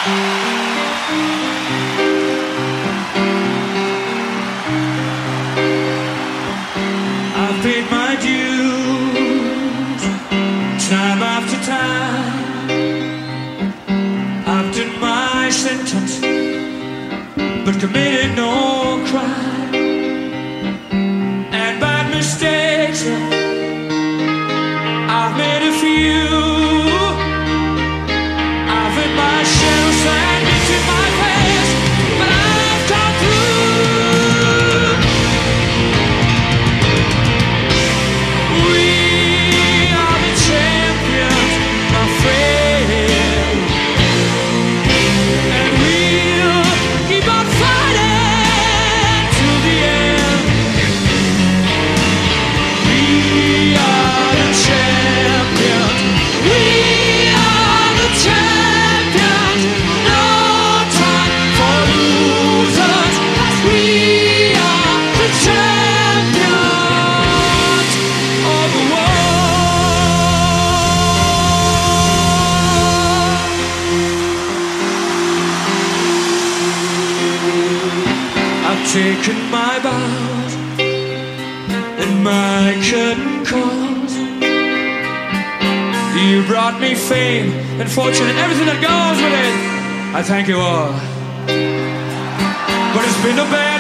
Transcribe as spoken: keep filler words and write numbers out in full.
I've paid my dues time after time. I've done my sentence, but committed no crime. And bad mistakes, I've made a few. I've hit my share of sadness in my past, but I've come through. We are the champions, my friend, and we'll keep on fighting till the end. We are the champions. We are the champions. No time for losers. We are the champions of the world. I've taken my bows and my curtain calls. You brought me fame and fortune and everything that goes with it. I thank you all. But it's been a bad